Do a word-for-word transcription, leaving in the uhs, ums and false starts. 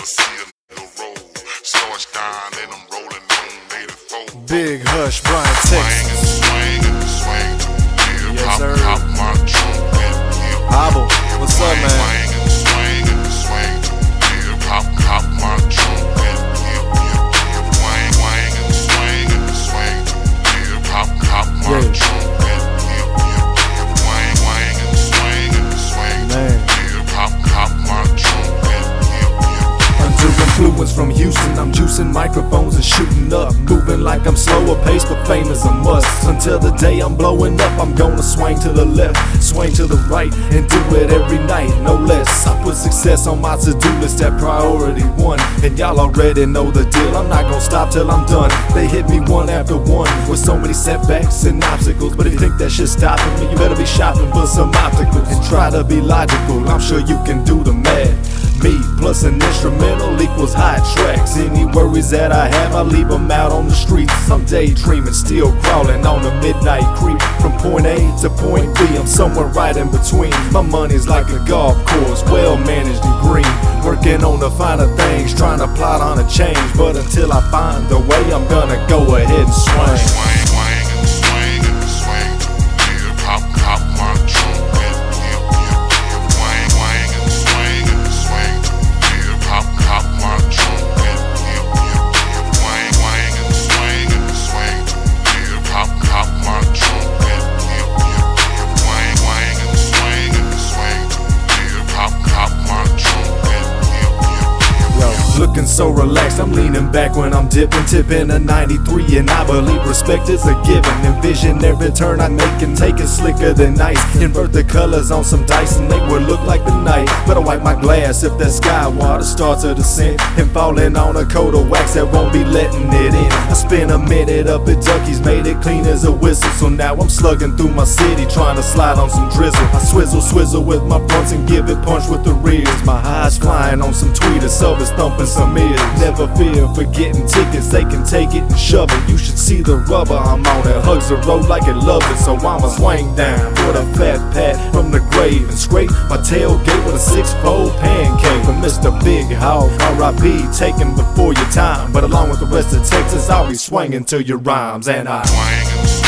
never see a nigga roll. Starch down and I'm rolling on eighty-four. Big Hush, Bryan, Texas. Swing and swing, swing. Yes, Pop, sir. pop my trunk and hip. Hobble, what's up, man? Swing and swing and swing. Yeah, pop, pop my trunk and hip, hip, hip. Swing, swing and swing and swing. Yeah, pop, pop my Yeah. trunk and hip, hip, hip. Swing, swing and swing and swing. Man. Yeah, pop, pop my trunk and hip, hip. Under influence from Houston, I'm juicing microphones and shooting up. Moving like I'm slower paced, but fame is a must. Until the day I'm blowing up, I'm gonna swing to the left, swing to the right, and do it every night, no less. I put success on my to-do list at priority one, and y'all already know the deal. I'm not gonna stop till I'm done. They hit me one after one with so many setbacks and obstacles. But if you think that shit's stopping me, you better be shopping for some opticals and try to be logical. I'm sure you can do the math. Me plus an instrumental equals hot tracks. Any worries that I have, I leave them out on the streets. I'm daydreaming, still crawling on the midnight creep. From point A to point B, I'm somewhere right in between. My money's like a golf course, well managed and green. Working on the finer things, trying to plot on a change. But until I find the way, I'm gonna go ahead and swing. Swing, swing and swing and swing. Yeah, pop, pop my trunk and hip, hip, hip. Swing, swing and swing and swing. Yeah, pop, pop my trunk and hip, hip, hip. Swing, swing and swing and swing. Yeah, pop, pop my trunk and hip, hip, hip. Swing, swing and swing and swing. Yeah, pop, pop my trunk and hip, hip, hip. Yo, looking so relaxed, I'm leaning back when I'm dipping, tipping a ninety-three, and I believe respect is a given. Envision every turn I make and take it slicker than ice. Invert the colors on some dice and they would look like the night. Better wipe my glass if that sky water starts to descend and falling on a coat of wax that won't be letting it in. I spent a minute up at Ducky's, made it clean as a whistle. So now I'm slugging through my city, trying to slide on some drizzle. I swizzle, swizzle with my fronts and give it punch with the rears. My highs flying on some tweeters, service thumping some ears. Never fear for getting tickets, they can take it and shove it. You should see the rubber I'm on, it hugs the road like it loves it. So I'ma swing down with a fat pat from the grave and scrape my tailgate with a six-fold pancake. From Mister Big Hog, R I P, taken before your time. But along with the rest of Texas, I'll be swinging to your rhymes. And I Swing and